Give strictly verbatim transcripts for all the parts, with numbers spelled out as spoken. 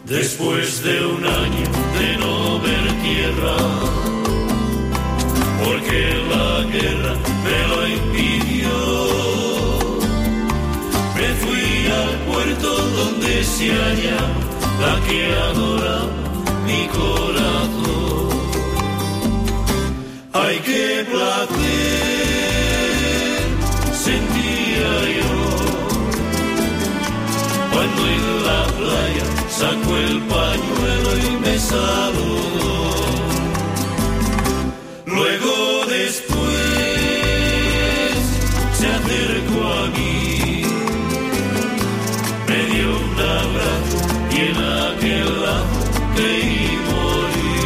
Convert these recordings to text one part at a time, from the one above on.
Después de un año de no ver tierra, porque la guerra me lo impidió, me fui al puerto donde se hallaba la que adoraba mi corazón. Ay, qué placer sentía yo cuando en la playa sacó el pañuelo y me saludó. Luego después se acercó a mí, me dio un abrazo y en aquel lado creí morir.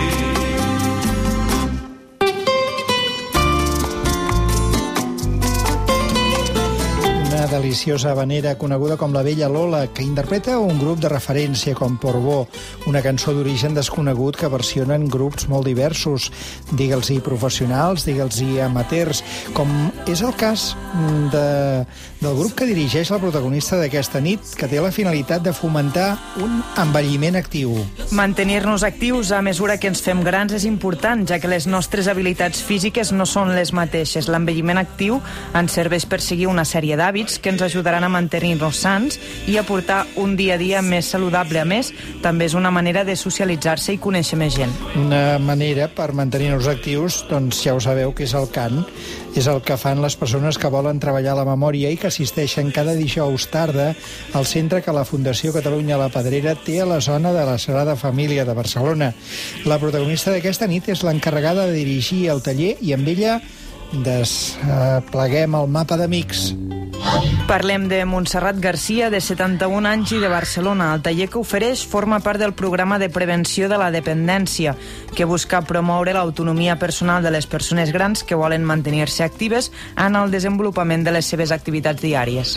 Una deliciosa habanera coneguda com la Vella Lola, que interpreta un grup de referència com Portbó, una cançó d'origen desconegut que versionen grups molt diversos, digue'ls-hi professionals, digue'ls-hi amateurs, com és el cas de, del grup que dirigeix la protagonista d'aquesta nit, que té la finalitat de fomentar un envelliment actiu. Mantenir-nos actius a mesura que ens fem grans és important, ja que les nostres habilitats físiques no són les mateixes. L'envelliment actiu ens serveix per seguir una sèrie d'hàbits que ens ajudaran a mantenir-nos sants i a portar un dia a dia més saludable. A més, també és una manera de socialitzar-se i conèixer més gent. Una manera per mantenir-nos actius, doncs ja ho sabeu que és el cant. És el que fan les persones que volen treballar la memòria i que assisteixen cada dijous tarda al centre que la Fundació Catalunya La Pedrera té a la zona de la Sagrada Família de Barcelona. La protagonista d'aquesta nit és l'encarregada de dirigir el taller i amb ella despleguem el mapa d'amics. Parlem de Montserrat Garcia, de setanta-un anys i de Barcelona. El taller que ofereix forma part del programa de prevenció de la dependència, que busca promoure l'autonomia personal de les persones grans que volen mantenir-se actives en el desenvolupament de les seves activitats diàries.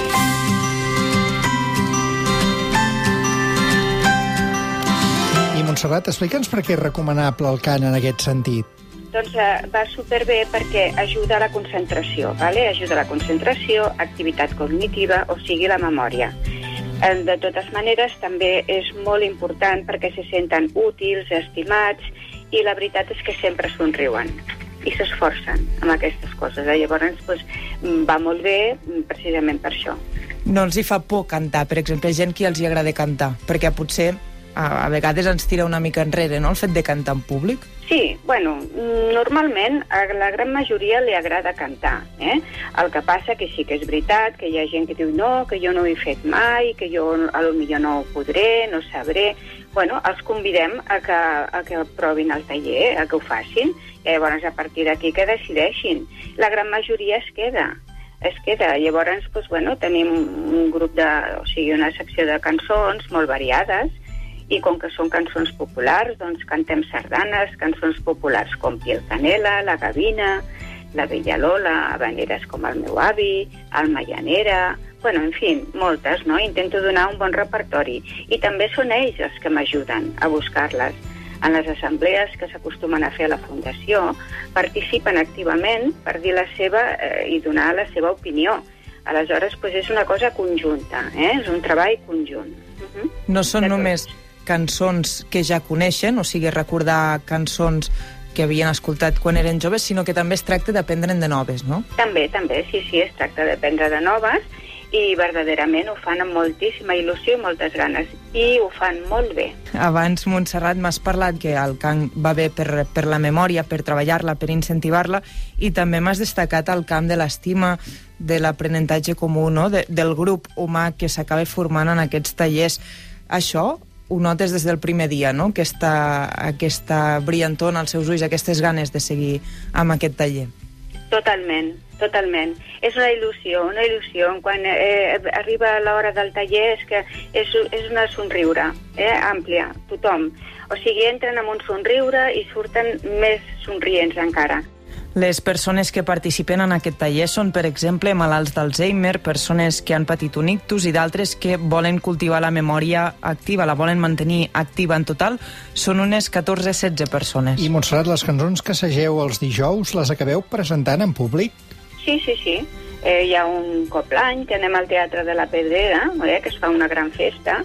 I Montserrat, explica'ns per què és recomanable el cant en aquest sentit. Doncs eh, va superbé perquè ajuda a la concentració, vale? Ajuda a la concentració, activitat cognitiva, o sigui, la memòria. Eh, de totes maneres, també és molt important perquè se senten útils, estimats, i la veritat és que sempre somriuen i s'esforcen amb aquestes coses. Eh? Llavors, doncs, va molt bé precisament per això. No els hi fa por cantar, per exemple, gent que els hi agrada cantar, perquè potser a, a vegades ens tira una mica enrere, no?, el fet de cantar en públic. Sí, bueno, normalment a la gran majoria li agrada cantar, eh? El que passa que sí que és veritat que hi ha gent que diu no, que jo no ho he fet mai, que jo a lo millor no ho podré, no sabré. Bueno, els convidem a que, a que provin el taller, a que ho facin, i llavors a partir d'aquí que decideixin. La gran majoria es queda, es queda. Llavors, doncs, bueno, tenim un grup de, o sigui, una secció de cançons molt variades, i com que són cançons populars, doncs cantem sardanes, cançons populars com Piel Canela, La Gavina, La Vella Lola, habaneres com El meu avi, Alma llanera, bueno, en fi, moltes, no? Intento donar un bon repertori. I també són ells els que m'ajuden a buscar-les. En les assemblees que s'acostumen a fer a la Fundació, participen activament per dir la seva eh, i donar la seva opinió. Aleshores, doncs és una cosa conjunta, eh? És un treball conjunt. Uh-huh. No són només cançons que ja coneixen, o sigui, recordar cançons que havien escoltat quan eren joves, sinó que també es tracta d'aprendre'n de noves, no? També, també, sí, sí, es tracta d'aprendre de noves i verdaderament ho fan amb moltíssima il·lusió i moltes ganes, i ho fan molt bé. Abans, Montserrat, m'has parlat que el cant va bé per, per la memòria, per treballar-la, per incentivar-la, i també m'has destacat el camp de l'estima, de l'aprenentatge comú, no?, de, del grup humà que s'acaba formant en aquests tallers. Això ho notes des del primer dia, no?, aquesta, aquesta brillantor en els seus ulls, aquestes ganes de seguir amb aquest taller. Totalment, totalment. És una il·lusió, una il·lusió. Quan eh, arriba l'hora del taller és que és, és una somriure eh, àmplia, tothom. O sigui, entren amb un somriure i surten més somrients encara. Les persones que participen en aquest taller són, per exemple, malalts d'Alzheimer, persones que han patit un ictus i d'altres que volen cultivar la memòria activa, la volen mantenir activa. En total són unes catorze setze persones. I, Montserrat, les cançons que assageu els dijous les acabeu presentant en públic? Sí, sí, sí. Eh, hi ha un cop l'any que anem al Teatre de la Pedrera, eh, que es fa una gran festa,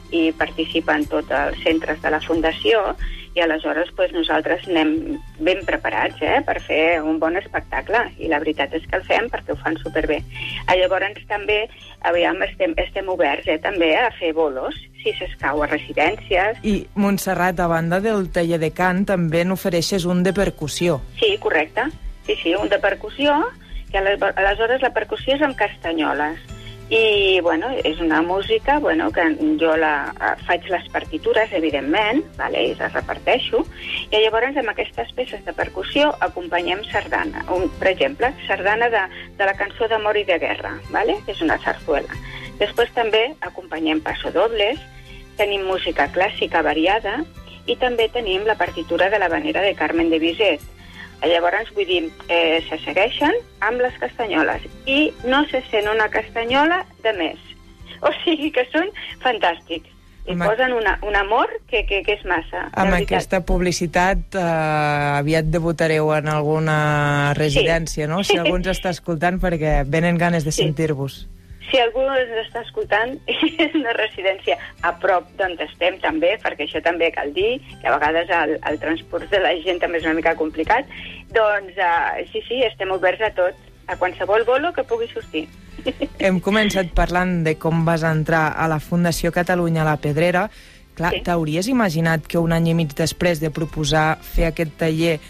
i participa en tots els centres de la Fundació, i aleshores pues, nosaltres anem ben preparats eh, per fer un bon espectacle, i la veritat és que el fem perquè ho fan superbé. Llavors també aviam, estem, estem oberts eh, també a fer bolos, si s'escau a residències. I Montserrat, a banda del taller de cant, també n'ofereixes un de percussió. Sí, correcte. Sí, sí, un de percussió, que aleshores la percussió és amb castanyoles. I, bueno, és una música, bueno, que jo la, faig les partitures, evidentment, vale, i les reparteixo, i llavors amb aquestes peces de percussió acompanyem sardana. Un, per exemple, sardana de, de la cançó d'amor i de guerra, vale? És una sarsuela. Després també acompanyem passodobles, tenim música clàssica variada i també tenim la partitura de l'havanera de Carmen de Bizet. Llavors, vull dir, eh, se segueixen amb les castanyoles i no se sent una castanyola de més. O sigui que són fantàstics. I amb posen una, un amor que, que, que és massa. Amb aquesta publicitat eh, aviat debutareu en alguna residència, sí. No? Si algú ens està escoltant, perquè venen ganes de sí. sentir-vos. Si algú ens està escoltant, és una residència a prop d'on estem també, perquè això també cal dir, que a vegades el, el transport de la gent també és una mica complicat, doncs uh, sí, sí, estem oberts a tot, a qualsevol bolo que pugui sortir. Hem començat parlant de com vas entrar a la Fundació Catalunya a la Pedrera. Clar, sí. T'hauries imaginat que un any i mig després de proposar fer aquest taller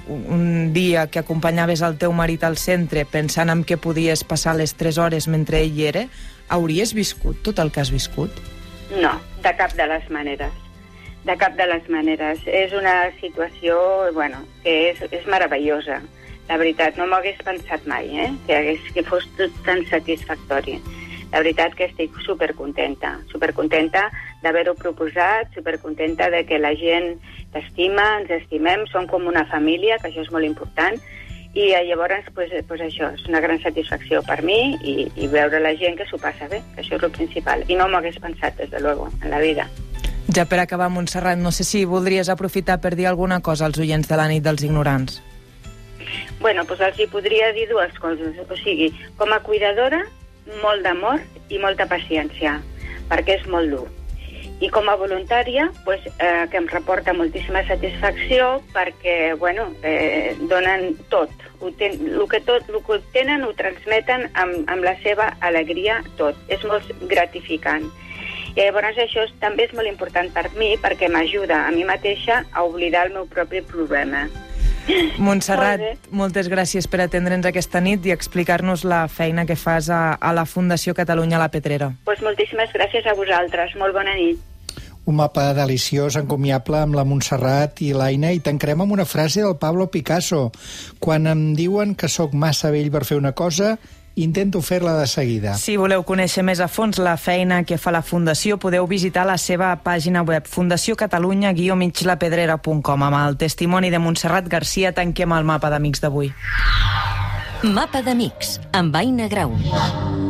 un dia que acompanyaves el teu marit al centre pensant en què podies passar les tres hores mentre ell hi era, hauries viscut tot el que has viscut? No, de cap de les maneres. De cap de les maneres. És una situació, bueno, que és, és meravellosa. La veritat, no m'ho hagués pensat mai, eh? Que, hagués, que fos tot tan satisfactori. La veritat que estic supercontenta, supercontenta d'haver-ho proposat, supercontenta de que la gent t'estima, ens estimem, som com una família, que això és molt important, i llavors, pues, pues això, és una gran satisfacció per mi i, i veure la gent que s'ho passa bé, que això és el principal. I no m'ho hagués pensat, des de luego, en la vida. Ja per acabar, Montserrat, no sé si voldries aprofitar per dir alguna cosa als oients de la nit dels ignorants. Bueno, doncs els hi podria dir dues coses. O sigui, com a cuidadora, molt d'amor i molta paciència, perquè és molt dur. I com a voluntària, pues, eh, que em reporta moltíssima satisfacció perquè, bueno, eh, donen tot. Ho ten, el, que tot. El que tenen ho transmeten amb, amb la seva alegria tot. És molt gratificant. I llavors això és, també és molt important per mi perquè m'ajuda a mi mateixa a oblidar el meu propi problema. Montserrat, moltes gràcies per atendre'ns aquesta nit i explicar-nos la feina que fas a, a la Fundació Catalunya a la Pedrera. Pues moltíssimes gràcies a vosaltres. Molt bona nit. Un mapa deliciós, encomiable, amb la Montserrat i l'Aina, i tancarem amb una frase del Pablo Picasso. Quan em diuen que sóc massa vell per fer una cosa, intento fer-la de seguida. Si voleu conèixer més a fons la feina que fa la Fundació, podeu visitar la seva pàgina web fundació catalunya guió mig la pedrera punt com. Amb el testimoni de Montserrat Garcia tanquem el mapa d'amics d'avui. Mapa d'amics, amb Aina Grau.